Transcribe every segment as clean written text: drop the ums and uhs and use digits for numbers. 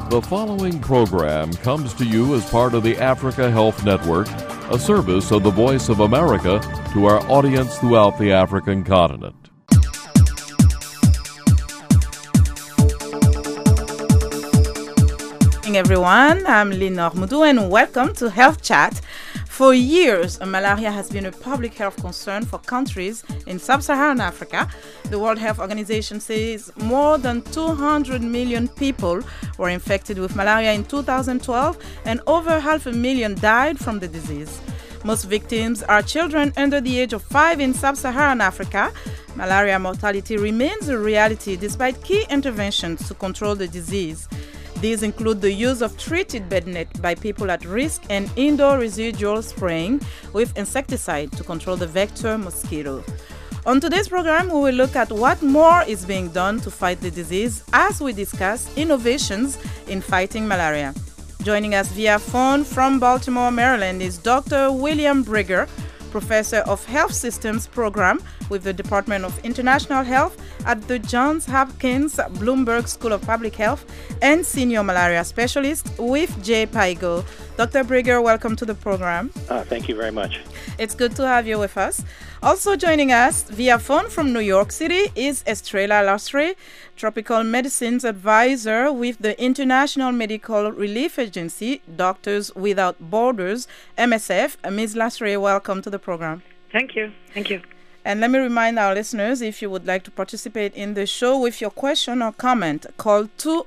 The following program comes to you as part of the Africa Health Network, a service of the Voice of America to our audience throughout the African continent. Good morning, everyone. I'm Lenore Moudou and welcome to Health Chat. For years, malaria has been a public health concern for countries in sub-Saharan Africa. The World Health Organization says more than 200 million people were infected with malaria in 2012 and over 500,000 died from the disease. Most victims are children under the age of 5 in sub-Saharan Africa. Malaria mortality remains a reality despite key interventions to control the disease. These include the use of treated bed net by people at risk and indoor residual spraying with insecticide to control the vector mosquito. On today's program, we will look at what more is being done to fight the disease as we discuss innovations in fighting malaria. Joining us via phone from Baltimore, Maryland is Dr. William Brigger, Professor of Health Systems Program with the Department of International Health at the Johns Hopkins Bloomberg School of Public Health and Senior Malaria Specialist with J-PIGO. Dr. Brigger, welcome to the program. Thank you very much. It's good to have you with us. Also joining us via phone from New York City is Estrella Lastre, Tropical Medicines Advisor with the International Medical Relief Agency, Doctors Without Borders, MSF. Ms. Lastre, welcome to the program. Thank you. Thank you. And let me remind our listeners, if you would like to participate in the show with your question or comment, call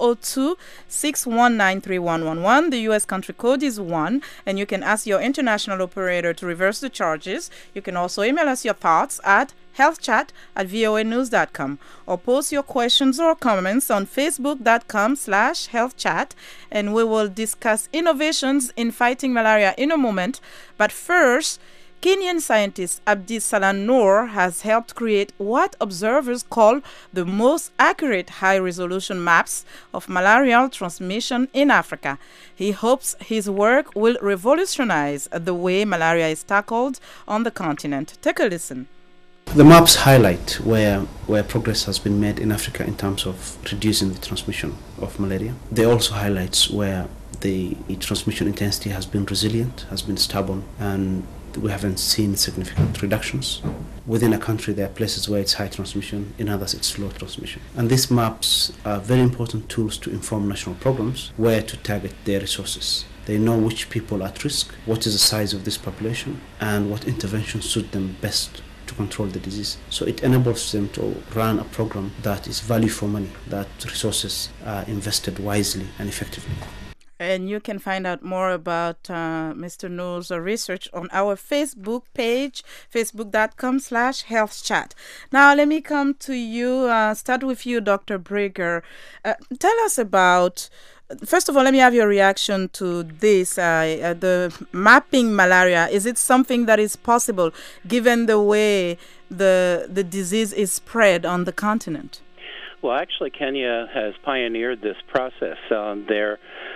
202-619-3111. The U.S. country code is 1, and you can ask your international operator to reverse the charges. You can also email us your thoughts at healthchat@voanews.com or post your questions or comments on facebook.com/healthchat, and we will discuss innovations in fighting malaria in a moment. But first, Kenyan scientist Abdi Salan Noor has helped create what observers call the most accurate high-resolution maps of malarial transmission in Africa. He hopes his work will revolutionize the way malaria is tackled on the continent. Take a listen. The maps highlight where progress has been made in Africa in terms of reducing the transmission of malaria. They also highlight where the transmission intensity has been resilient, has been stubborn, and we haven't seen significant reductions. Within a country, there are places where it's high transmission, in others it's low transmission. And these maps are very important tools to inform national programs where to target their resources. They know which people are at risk, what is the size of this population, and what interventions suit them best to control the disease. So it enables them to run a program that is value for money, that resources are invested wisely and effectively. And you can find out more about Mr. Noor's research on our Facebook page, facebook.com/healthchat. Now, let me come to you, start with you, Dr. Brigger. Tell us about, first of all, let me have your reaction to this, the mapping malaria. Is it something that is possible given the way the disease is spread on the continent? Well, actually, Kenya has pioneered this process. Their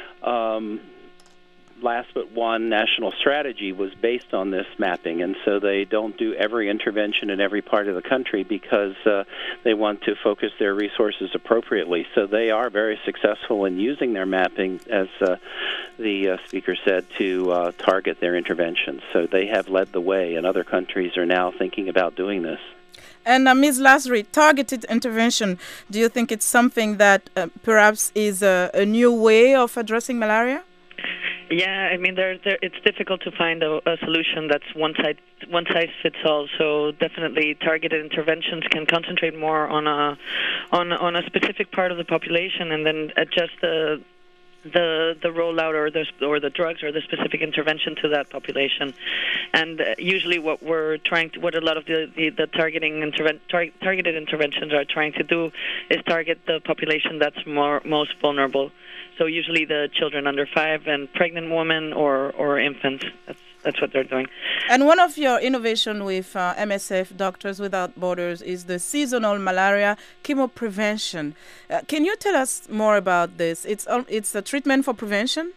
last but one national strategy was based on this mapping, and so they don't do every intervention in every part of the country because they want to focus their resources appropriately. So they are very successful in using their mapping, as the speaker said, to target their interventions. So they have led the way, and other countries are now thinking about doing this. And Ms. Lasri, targeted intervention, do you think it's something that perhaps is a new way of addressing malaria? Yeah, I mean, it's difficult to find a solution that's one size fits all. So definitely, targeted interventions can concentrate more on a specific part of the population, and then adjust the rollout or the drugs or the specific intervention to that population. And usually what a lot of the targeted interventions are trying to do is target the population that's most vulnerable. So usually the children under 5 and pregnant women or infants. That's what they're doing. And one of your innovation with MSF, Doctors Without Borders, is the seasonal malaria chemoprevention. Can you tell us more about this? It's a treatment for prevention?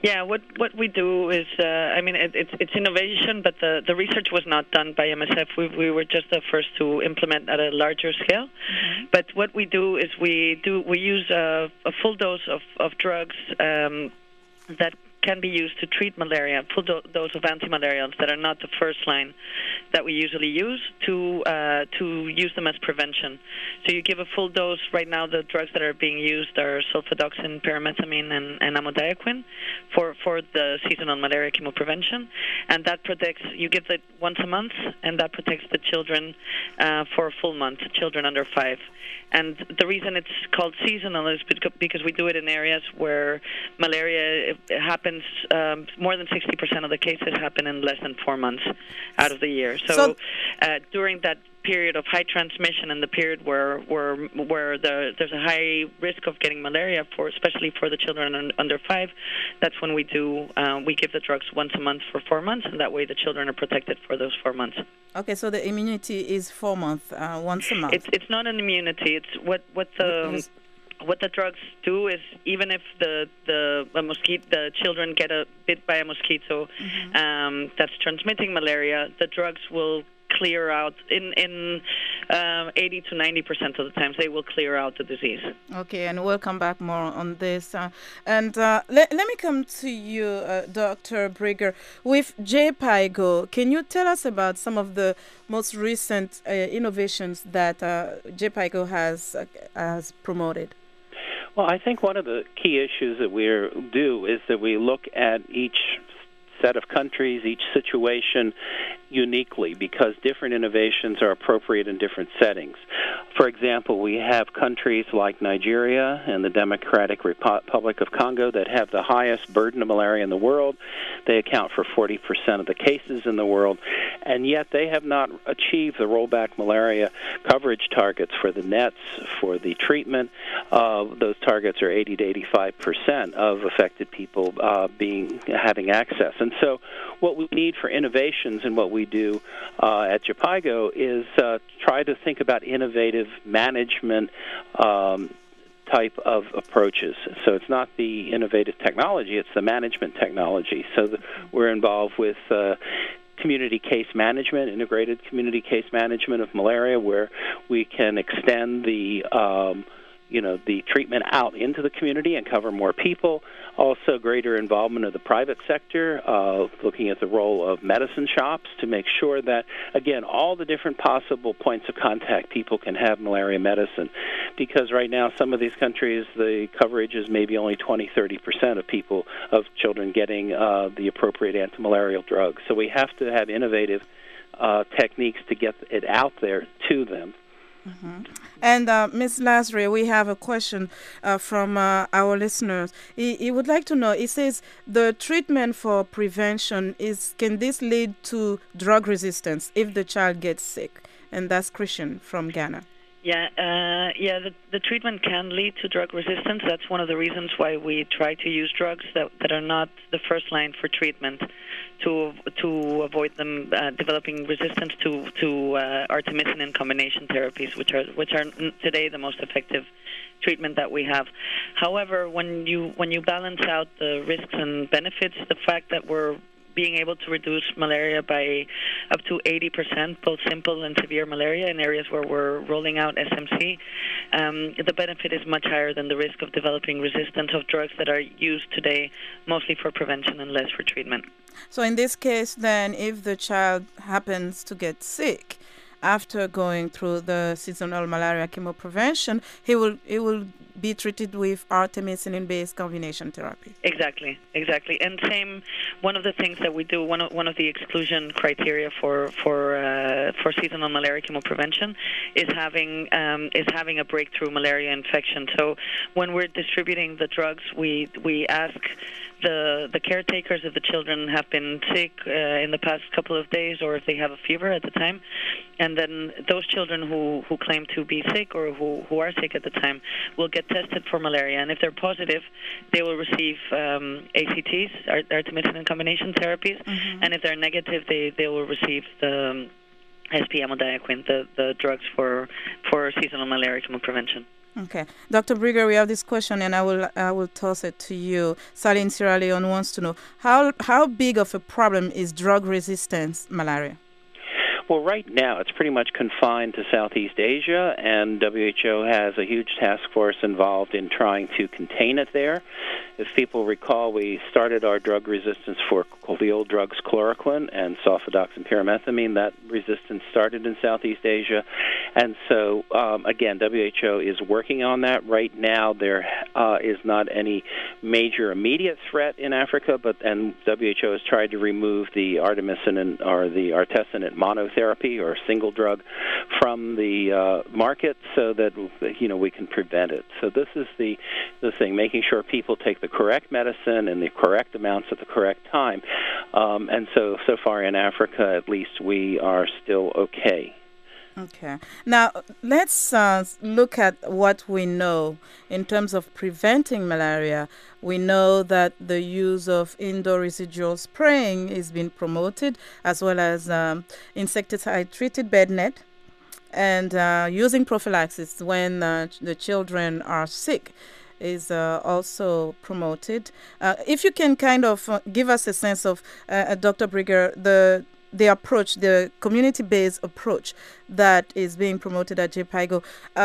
Yeah, what we do is, it's innovation, but the research was not done by MSF. We were just the first to implement at a larger scale. Mm-hmm. But what we do is we use a full dose of drugs that can be used to treat malaria, full dose of antimalarials that are not the first line that we usually use, to use them as prevention. So you give a full dose. Right now, the drugs that are being used are sulfadoxine, pyrimethamine, and amodiaquine for the seasonal malaria chemoprevention, and that protects. You give it once a month, and that protects the children for a full month, children under 5. And the reason it's called seasonal is because we do it in areas where malaria happens. More than 60% of the cases happen in less than 4 months out of the year. So during that period of high transmission and the period where there's a high risk of getting malaria, especially for the children under 5, that's when we give the drugs once a month for 4 months, and that way the children are protected for those 4 months. Okay, so the immunity is 4 months, once a month. It's not an immunity. It's what the drugs do is, even if the children get bit by a mosquito that's transmitting malaria, the drugs will clear out in 80 to 90% of the times. They will clear out the disease. Okay, and we'll come back more on this. Let me come to you, Dr. Brigger. With JPIGO, can you tell us about some of the most recent innovations that JPIGO has promoted? Well, I think one of the key issues that we do is that we look at each set of countries, each situation uniquely, because different innovations are appropriate in different settings. For example, we have countries like Nigeria and the Democratic Republic of Congo that have the highest burden of malaria in the world. They account for 40% of the cases in the world, and yet they have not achieved the rollback malaria coverage targets for the nets, for the treatment. Those targets are 80 to 85% of affected people having access. And so what we need for innovations and what we do at JPIGO is try to think about innovative management type of approaches. So it's not the innovative technology, it's the management technology. So we're involved with community case management, integrated community case management of malaria, where we can extend the treatment out into the community and cover more people. Also, greater involvement of the private sector, looking at the role of medicine shops to make sure that, again, all the different possible points of contact people can have malaria medicine. Because right now, some of these countries, the coverage is maybe only 20-30% of children getting the appropriate antimalarial drugs. So we have to have innovative techniques to get it out there to them. Mm-hmm. And Ms. Lasry, we have a question from our listeners. He would like to know, he says, the treatment for prevention can this lead to drug resistance if the child gets sick? And that's Christian from Ghana. The treatment can lead to drug resistance. That's one of the reasons why we try to use drugs that are not the first line for treatment, to avoid them developing resistance to artemisinin in combination therapies, which are today the most effective treatment that we have. However, when you balance out the risks and benefits, the fact that we're being able to reduce malaria by up to 80%, both simple and severe malaria in areas where we're rolling out SMC, the benefit is much higher than the risk of developing resistance of drugs that are used today mostly for prevention and less for treatment. So in this case, then, if the child happens to get sick after going through the seasonal malaria chemoprevention, he will be treated with artemisinin-based combination therapy. Exactly. And same, one of the things that we do, one of the exclusion criteria for seasonal malaria chemoprevention is having a breakthrough malaria infection. So when we're distributing the drugs, we ask the caretakers if the children have been sick in the past couple of days, or if they have a fever at the time, and then those children who claim to be sick or who are sick at the time will get tested for malaria, and if they're positive, they will receive ACTs, artemisinin combination therapies, and if they're negative, they will receive the SP amodiaquine, the drugs for seasonal malaria chemoprevention. Okay, Dr. Brigger, we have this question, and I will toss it to you. Sally in Sierra Leone wants to know how big of a problem is drug-resistant malaria? Well, right now it's pretty much confined to Southeast Asia, and WHO has a huge task force involved in trying to contain it there. If people recall, we started our drug resistance for the old drugs chloroquine and sulfadox and pyrimethamine. That resistance started in Southeast Asia, and so again, WHO is working on that. Right now, there is not any major immediate threat in Africa, and WHO has tried to remove the artemisinin or the artesunate monotherapy or single drug from the market so that we can prevent it. So this is the thing, making sure people take the correct medicine in the correct amounts at the correct time. And so far in Africa, at least, we are still okay. Okay. Now, let's look at what we know in terms of preventing malaria. We know that the use of indoor residual spraying is being promoted, as well as insecticide-treated bed net, and using prophylaxis when the children are sick is also promoted. If you can kind of give us a sense of, Dr. Brigger, the approach, the community-based approach that is being promoted at JPIGO.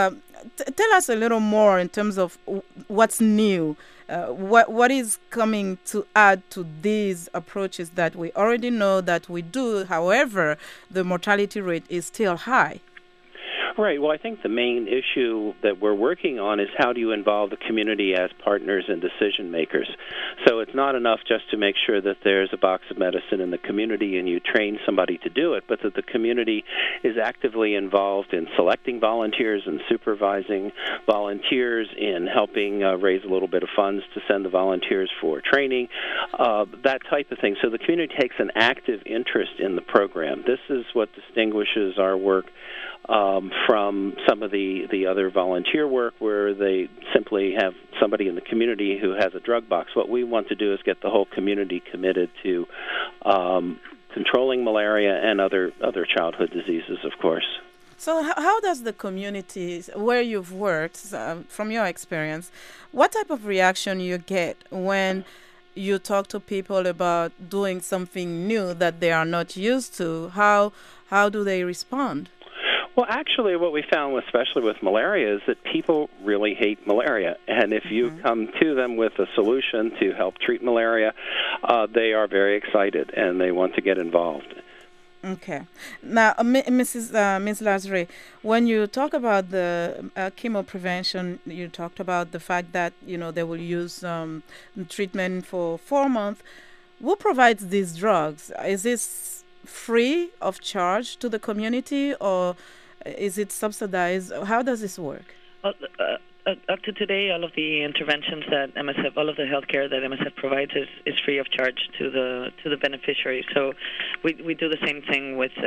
Tell us a little more in terms of what's new, what is coming to add to these approaches that we already know that we do. However, the mortality rate is still high. Right. Well, I think the main issue that we're working on is how do you involve the community as partners and decision makers. So it's not enough just to make sure that there's a box of medicine in the community and you train somebody to do it, but that the community is actively involved in selecting volunteers and supervising volunteers, in helping raise a little bit of funds to send the volunteers for training, that type of thing. So the community takes an active interest in the program. This is what distinguishes our work from some of the other volunteer work where they simply have somebody in the community who has a drug box. What we want to do is get the whole community committed to controlling malaria and other childhood diseases, of course. So how does the community where you've worked, from your experience, what type of reaction you get when you talk to people about doing something new that they are not used to? How do they respond? Well, actually, what we found, especially with malaria, is that people really hate malaria. And if you come to them with a solution to help treat malaria, they are very excited and they want to get involved. Okay. Now, Ms. Lazare, when you talk about the chemo prevention, you talked about the fact that, they will use treatment for 4 months. Who provides these drugs? Is this free of charge to the community, or is it subsidized? How does this work? Up to today, all of the interventions that MSF, all of the healthcare that MSF provides is free of charge to the beneficiary. So we do the same thing with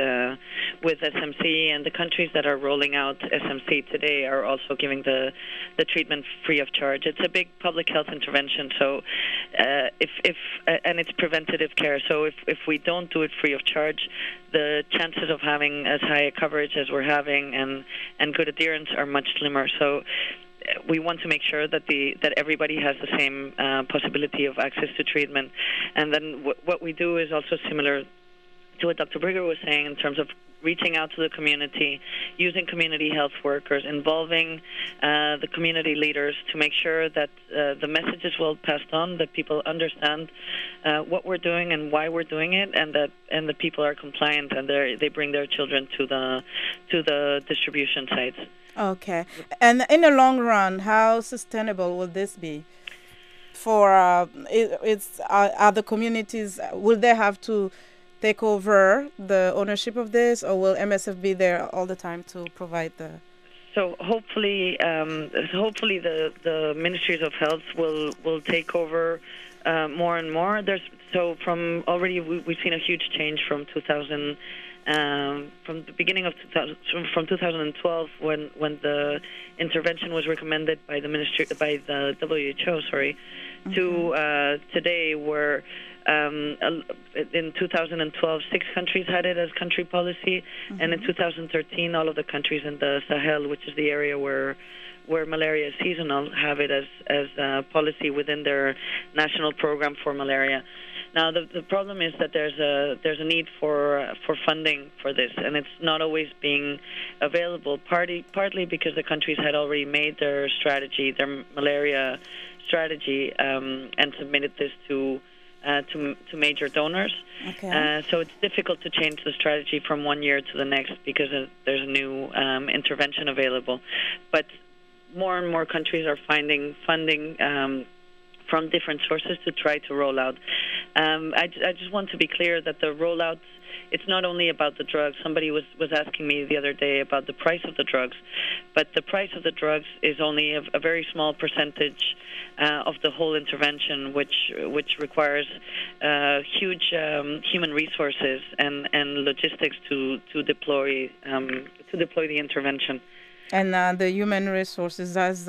SMC, and the countries that are rolling out SMC today are also giving the treatment free of charge. It's a big public health intervention. So and it's preventative care. So if we don't do it free of charge, the chances of having as high a coverage as we're having and good adherence are much slimmer. So we want to make sure that everybody has the same possibility of access to treatment. And then what we do is also similar to what Dr. Brigger was saying in terms of reaching out to the community, using community health workers, involving the community leaders to make sure that the message is well passed on, that people understand what we're doing and why we're doing it, and the people are compliant and they bring their children to the distribution sites. Okay. And in the long run, how sustainable will this be? For are the communities, will they have to take over the ownership of this, or will MSF be there all the time to provide the? So hopefully the ministries of health will take over more and more. From already we've seen a huge change from 2000. From the beginning of 2012, when the intervention was recommended by the WHO, to today, where in 2012, 6 countries had it as country policy, and in 2013, all of the countries in the Sahel, which is the area where malaria is seasonal, have it as policy within their national program for malaria. Now, the problem is that there's a need for funding for this, and it's not always being available. Partly because the countries had already made their strategy, their malaria strategy, and submitted this to major donors. Okay. So it's difficult to change the strategy from one year to the next because there's a new intervention available. But more and more countries are finding funding from different sources to try to roll out. I just want to be clear that the rollout, it's not only about the drugs. Somebody was asking me the other day about the price of the drugs, but the price of the drugs is only a very small percentage of the whole intervention, which requires huge human resources and logistics to deploy the intervention. And the human resources, as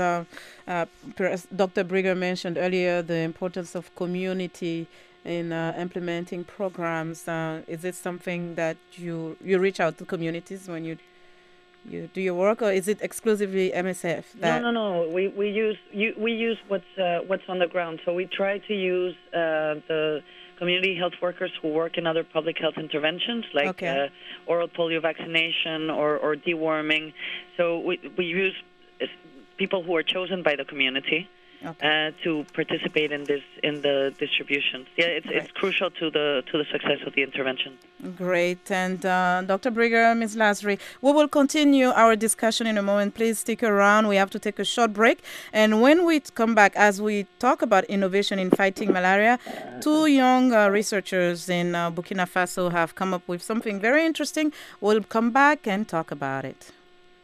Dr. Brigger mentioned earlier, the importance of community in implementing programs. Is it something that you reach out to communities when you do your work, or is it exclusively MSF? No. We use what's on the ground. So we try to use the community health workers who work in other public health interventions, like oral polio vaccination or deworming. So we use people who are chosen by the community to participate in the distribution. Yeah, it's crucial to the success of the intervention. Great. And Dr. Brigger, Ms. Lasry, we will continue our discussion in a moment. Please stick around. We have to take a short break. And when we come back, as we talk about innovation in fighting malaria, 2 young researchers in Burkina Faso have come up with something very interesting. We'll come back and talk about it.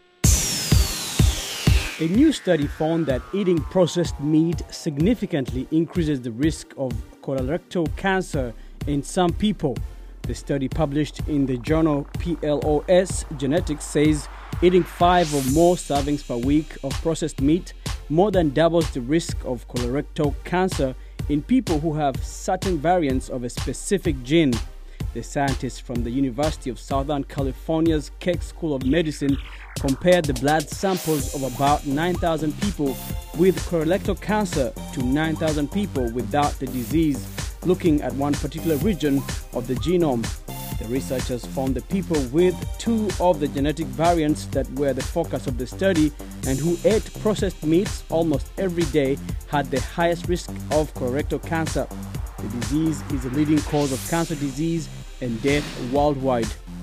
A new study found that eating processed meat significantly increases the risk of colorectal cancer in some people. The study, published in the journal PLOS Genetics, says eating 5 or more servings per week of processed meat more than doubles the risk of colorectal cancer in people who have certain variants of a specific gene. The scientists from the University of Southern California's Keck School of Medicine compared the blood samples of about 9,000 people with colorectal cancer to 9,000 people without the disease, looking at one particular region of the genome. The researchers found the people with 2 of the genetic variants that were the focus of the study and who ate processed meats almost every day had the highest risk of colorectal cancer. The disease is a leading cause of cancer disease and death worldwide.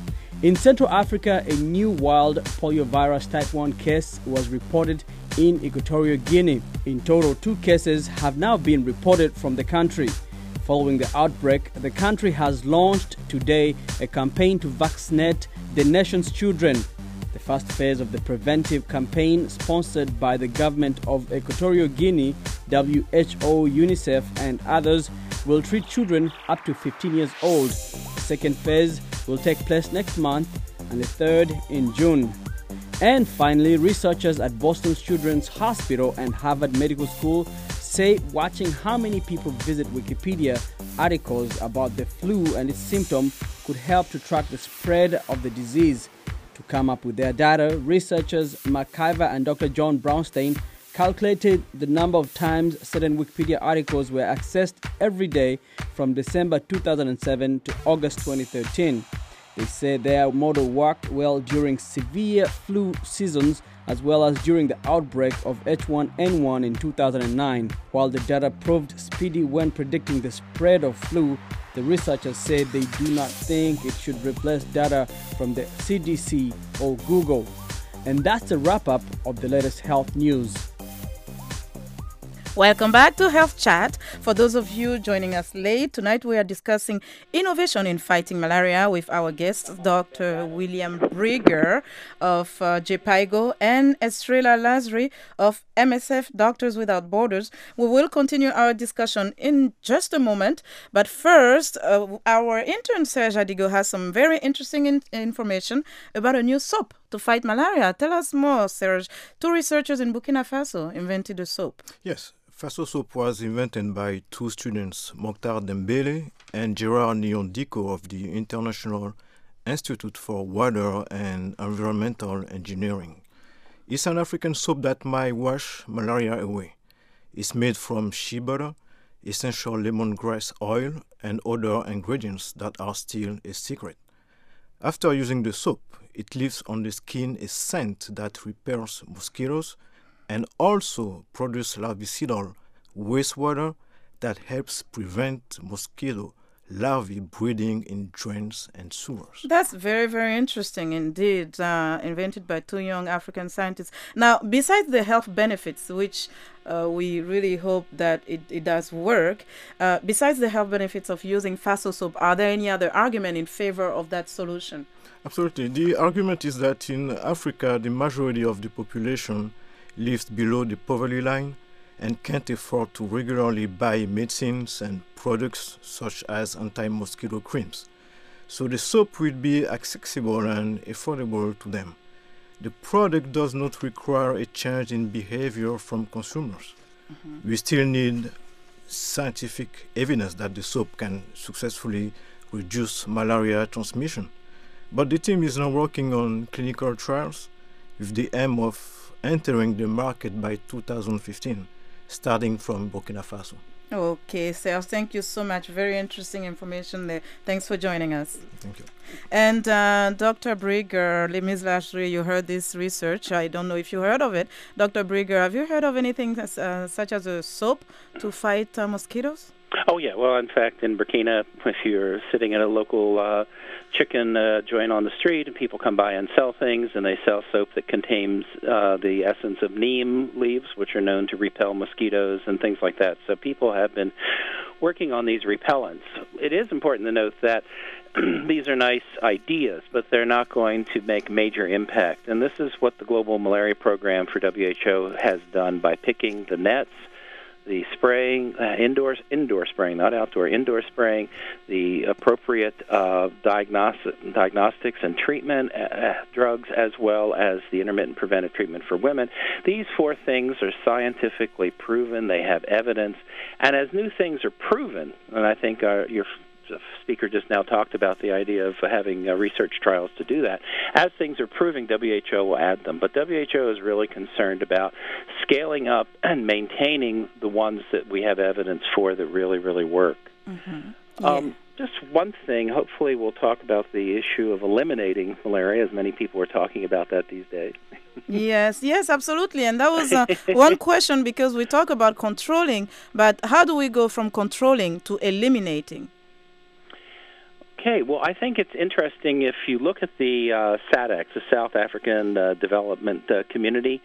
In Central Africa, a new wild poliovirus type 1 case was reported in Equatorial Guinea. In total, 2 cases have now been reported from the country. Following the outbreak, the country has launched today a campaign to vaccinate the nation's children. The first phase of the preventive campaign, sponsored by the government of Equatorial Guinea, WHO, UNICEF and others, will treat children up to 15 years old. The second phase will take place next month and the third in June. And finally, researchers at Boston Children's Hospital and Harvard Medical School say watching how many people visit Wikipedia articles about the flu and its symptoms could help to track the spread of the disease. To come up with their data, researchers Mark Kiver and Dr. John Brownstein calculated the number of times certain Wikipedia articles were accessed every day from December 2007 to August 2013. They say their model worked well during severe flu seasons as well as during the outbreak of H1N1 in 2009. While the data proved speedy when predicting the spread of flu, the researchers said they do not think it should replace data from the CDC or Google. And that's a wrap-up of the latest health news. Welcome back to Health Chat. For those of you joining us late, tonight we are discussing innovation in fighting malaria with our guests, Dr. William Brigger of JPIGO and Estrella Lasry of MSF Doctors Without Borders. We will continue our discussion in just a moment, but first, our intern Serge Adigo has some very interesting information about a new soap to fight malaria. Tell us more, Serge. 2 researchers in Burkina Faso invented a soap. Yes. Faso soap was invented by two students, Mokhtar Dembele and Gerard Nyondiko of the International Institute for Water and Environmental Engineering. It's an African soap that might wash malaria away. It's made from shea butter, essential lemongrass oil, and other ingredients that are still a secret. After using the soap, it leaves on the skin a scent that repels mosquitoes and also produces larvicidal wastewater that helps prevent mosquito larvae breeding in drains and sewers. That's very, very interesting indeed, invented by two young African scientists. Now, besides the health benefits, which we really hope that it does work, besides the health benefits of using Faso soap, are there any other argument in favor of that solution? Absolutely. The argument is that in Africa, the majority of the population lives below the poverty line and can't afford to regularly buy medicines and products such as anti-mosquito creams. So the soap will be accessible and affordable to them. The product does not require a change in behavior from consumers. Mm-hmm. We still need scientific evidence that the soap can successfully reduce malaria transmission. But the team is now working on clinical trials with the aim of entering the market by 2015. Starting from Burkina Faso. Okay, Serge, thank you so much. Very interesting information there. Thanks for joining us. Thank you. And Dr. Brigger, Ms. Vacherie, you heard this research. I don't know if you heard of it. Dr. Brigger, have you heard of anything such as a soap to fight mosquitoes? Oh, yeah. Well, in fact, in Burkina, if you're sitting in a local chicken joint on the street and people come by and sell things, and they sell soap that contains the essence of neem leaves, which are known to repel mosquitoes and things like that. So people have been working on these repellents. It is important to note that these are nice ideas, but they're not going to make major impact. And this is what the Global Malaria Program for WHO has done by picking the nets, the spraying, indoor spraying, not outdoor, indoor spraying, the appropriate diagnostics and treatment drugs, as well as the intermittent preventive treatment for women. These four things are scientifically proven. They have evidence. And as new things are proven, and I think your speaker just now talked about the idea of having research trials to do that. As things are proving, WHO will add them. But WHO is really concerned about scaling up and maintaining the ones that we have evidence for that really, really work. Mm-hmm. Yeah. Just one thing, hopefully we'll talk about the issue of eliminating malaria, as many people are talking about that these days. Yes, absolutely. And that was one question, because we talk about controlling, but how do we go from controlling to eliminating? Okay, well, I think it's interesting if you look at the SADC, the South African Development Community.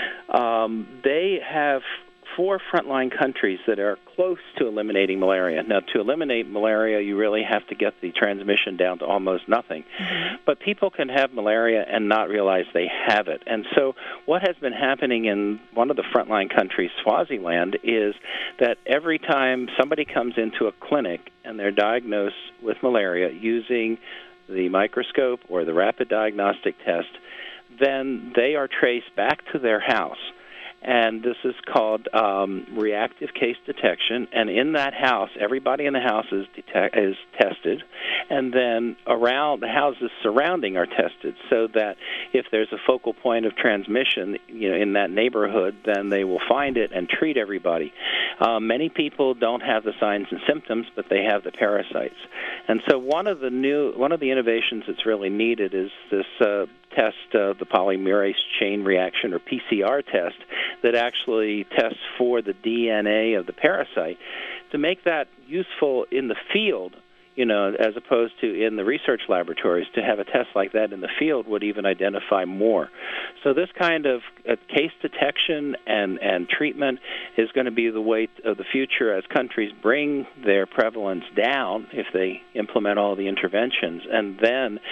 They have 4 frontline countries that are close to eliminating malaria. Now, to eliminate malaria, you really have to get the transmission down to almost nothing. Mm-hmm. But people can have malaria and not realize they have it. And so what has been happening in one of the frontline countries, Swaziland, is that every time somebody comes into a clinic and they're diagnosed with malaria using the microscope or the rapid diagnostic test, then they are traced back to their house. And this is called reactive case detection. And in that house, everybody in the house is tested, and then around the houses surrounding are tested, so that if there's a focal point of transmission, in that neighborhood, then they will find it and treat everybody. Many people don't have the signs and symptoms, but they have the parasites. And so one of the innovations that's really needed is this test, the polymerase chain reaction, or PCR test, that actually tests for the DNA of the parasite, to make that useful in the field, as opposed to in the research laboratories. To have a test like that in the field would even identify more. So this kind of case detection and treatment is going to be the way of the future as countries bring their prevalence down, if they implement all the interventions, and then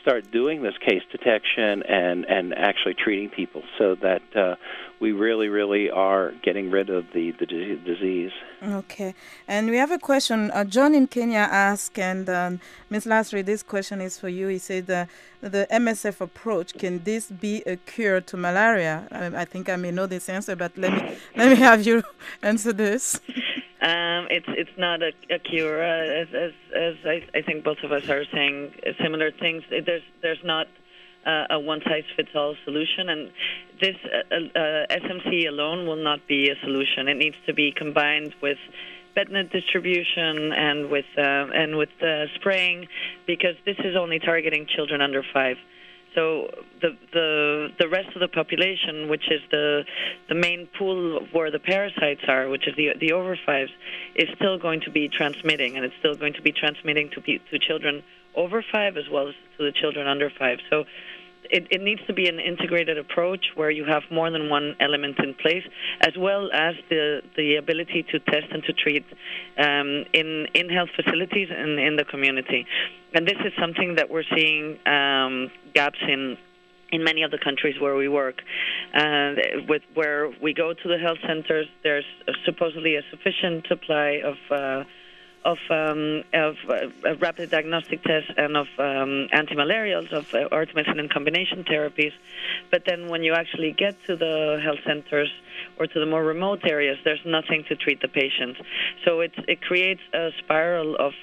start doing this case detection and actually treating people so that we really are getting rid of the disease. Okay. And we have a question. John in Kenya asked, and Ms. Lasry, this question is for you. He said the MSF approach, can this be a cure to malaria? I think I may know this answer, but let me have you answer this. It's not a cure, as I think both of us are saying similar things. There's not a one-size-fits-all solution, and this SMC alone will not be a solution. It needs to be combined with bed net distribution and with spraying, because this is only targeting children under 5. So the rest of the population, which is the main pool where the parasites are, which is the over 5s, is still going to be transmitting, and it's still going to be transmitting to children over 5 as well as to the children under 5. So it needs to be an integrated approach where you have more than one element in place, as well as the ability to test and to treat in health facilities and in the community. And this is something that we're seeing gaps in many of the countries where we work. Where we go to the health centers, there's supposedly a sufficient supply of rapid diagnostic tests and of antimalarials, of artemisinin and combination therapies. But then when you actually get to the health centers or to the more remote areas, there's nothing to treat the patients. So it creates a spiral of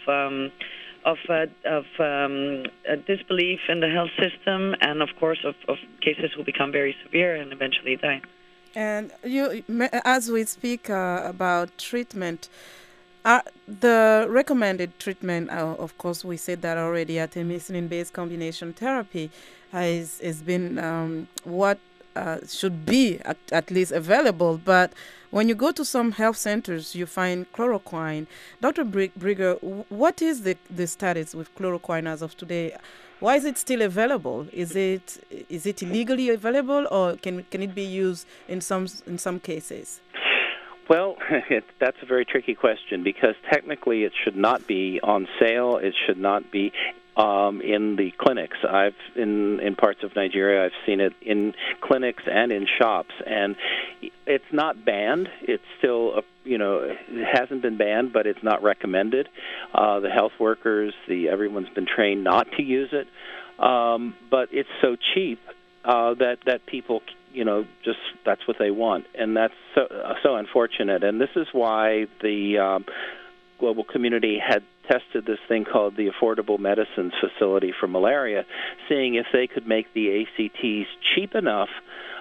disbelief in the health system, and of course of cases who become very severe and eventually die. And you, as we speak about treatment, the recommended treatment, of course, we said that already, artemisinin-based combination therapy has been what should be at least available. But when you go to some health centers, you find chloroquine. Dr. Brigger, what is the status with chloroquine as of today? Why is it still available? Is it illegally available, or can it be used in some cases? Well, that's a very tricky question, because technically it should not be on sale. It should not be in the clinics. In parts of Nigeria, I've seen it in clinics and in shops, and it's not banned. It's still, it hasn't been banned, but it's not recommended. The health workers, everyone's been trained not to use it, but it's so cheap that people, just that's what they want, and that's so unfortunate. And this is why the global community had tested this thing called the Affordable Medicines Facility for malaria, seeing if they could make the ACTs cheap enough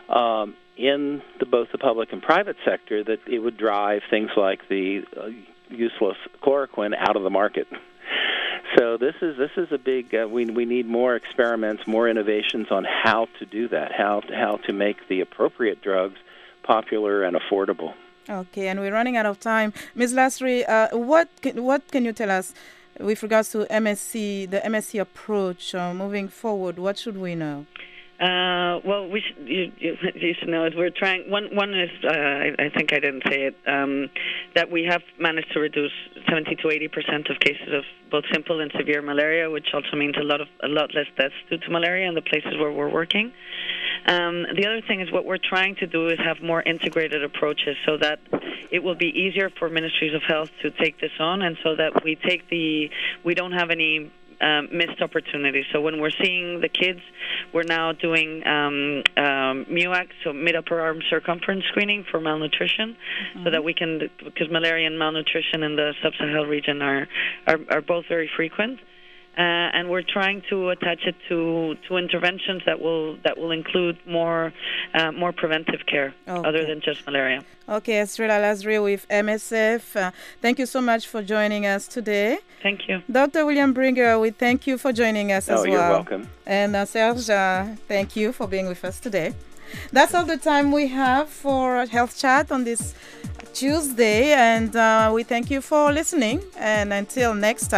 in both the public and private sector that it would drive things like the useless chloroquine out of the market. So this is a big. We need more experiments, more innovations on how to do that, how to make the appropriate drugs popular and affordable. Okay, and we're running out of time. Ms. Lasry, what can you tell us with regards to MSC, the MSC approach moving forward? What should we know? Well, you should know, as we're trying. One is, I think I didn't say it, that we have managed to reduce 70 to 80% of cases of both simple and severe malaria, which also means a lot less deaths due to malaria in the places where we're working. The other thing is, what we're trying to do is have more integrated approaches, so that it will be easier for ministries of health to take this on, and so that we don't have any missed opportunities. So when we're seeing the kids, we're now doing MUAC, so mid-upper arm circumference screening for malnutrition, so that we can, because malaria and malnutrition in the sub-Sahel region are both very frequent. And we're trying to attach it to interventions that will include more preventive care, other than just malaria. Okay, Estrella Lasry with MSF. Thank you so much for joining us today. Thank you. Dr. William Brigger, we thank you for joining us as well. You're welcome. And Serge, thank you for being with us today. That's all the time we have for Health Chat on this Tuesday, and we thank you for listening. And until next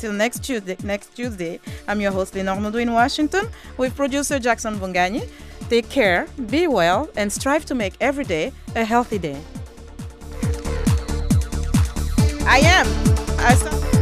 Tuesday, I'm your host, Lenore Moudou in Washington, with producer Jackson Bungani. Take care, be well, and strive to make every day a healthy day. I am.